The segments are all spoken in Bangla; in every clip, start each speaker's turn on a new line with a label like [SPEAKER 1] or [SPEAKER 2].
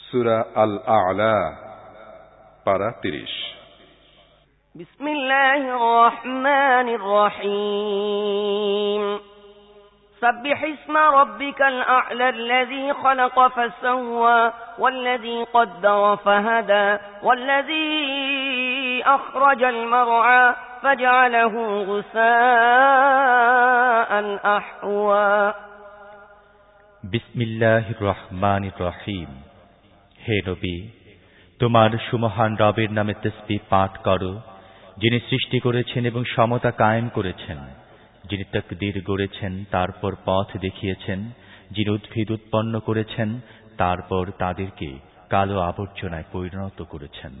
[SPEAKER 1] সূরা আল আ'লা পারা 30।
[SPEAKER 2] বিসমিল্লাহির রহমানির রহিম। سبح اسم ربك الأعلى الذي خلق فسوى والذي قدر فهدى والذي أخرج المرعى فجعله غثاء أحوى
[SPEAKER 3] বিসমিল্লাহির রহমানির রহিম। হে নবী, তোমার সুমহান রবের নামে তাসবিহ পাঠ করো, যিনি সৃষ্টি করেছেন এবং সমতা কায়েম করেছেন, যিনি তাকদীর গড়েছেন তারপর পথ দেখিয়েছেন, যিনি উদ্ভিদ উৎপন্ন করেছেন তারপর তাদেরকে কালো আবর্জনায় পরিণত করেছেন।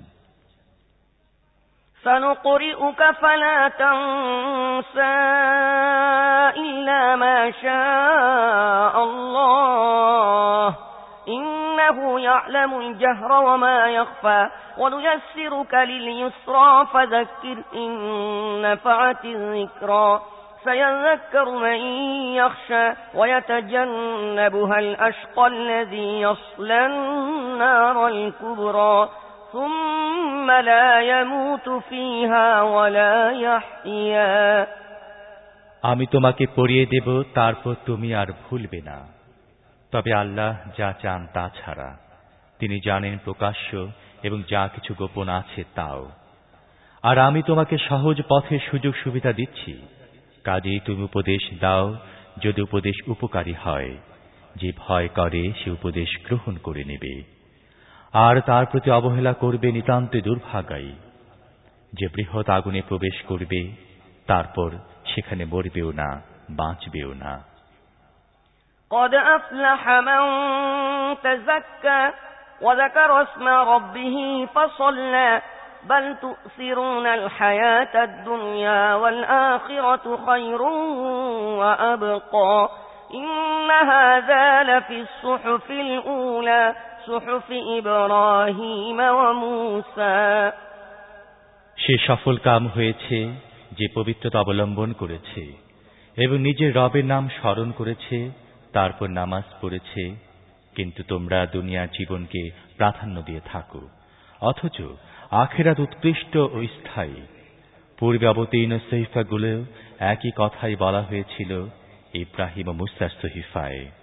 [SPEAKER 2] سنقرئك فلا تنسى إلا ما شاء الله إنه يعلم الجهر وما يخفى ونيسرك لليسرى فذكر إن نفعت الذكرى سيذكر من يخشى ويتجنبها الأشقى الذي يصلى النار الكبرى ثم لا يموت فيها ولا يحيا
[SPEAKER 3] আমি তোমাকে পড়িয়ে দেব, তারপর তুমি আর ভুলবে না। তবে আল্লাহ যা চান তা ছাড়া, তিনি জানেন প্রকাশ্য এবং যা কিছু গোপন আছে তাও। আর আমি তোমাকে সহজ পথের সুযোগ সুবিধা দিচ্ছি, কাজেই তুমি উপদেশ দাও যদি উপদেশ উপকারী হয়। যে ভয় করে সে উপদেশ গ্রহণ করে নেবে, আর তার প্রতি অবহেলা করবে নিতান্ত দুর্ভাগাই। যে বৃহৎ আগুনে প্রবেশ করবে, তারপর সেখানে মরবেও না, বাঁচবেও না।
[SPEAKER 2] قد أفلح من تزكى وذكر اسم ربه فصلى بل تؤثرون الحياة الدنيا والآخرة خير وأبقى إن هذا لفي الصحف الأولى صحف إبراهيم وموسى
[SPEAKER 3] সে সফল কাম হয়েছে যে পবিত্রতা অবলম্বন করেছে এবং নিজের রবের নাম স্মরণ করেছে, তারপর নামাজ পড়েছে। কিন্তু তোমরা দুনিয়ার জীবনকে প্রাধান্য দিয়ে থাকো, অথচ আখিরাত উৎকৃষ্ট ও স্থায়ী। পূর্বে অবতীর্ণ সহিফাগুলো একই কথাই বলা হয়েছিল ইব্রাহিম ও মুসার সহিফায়।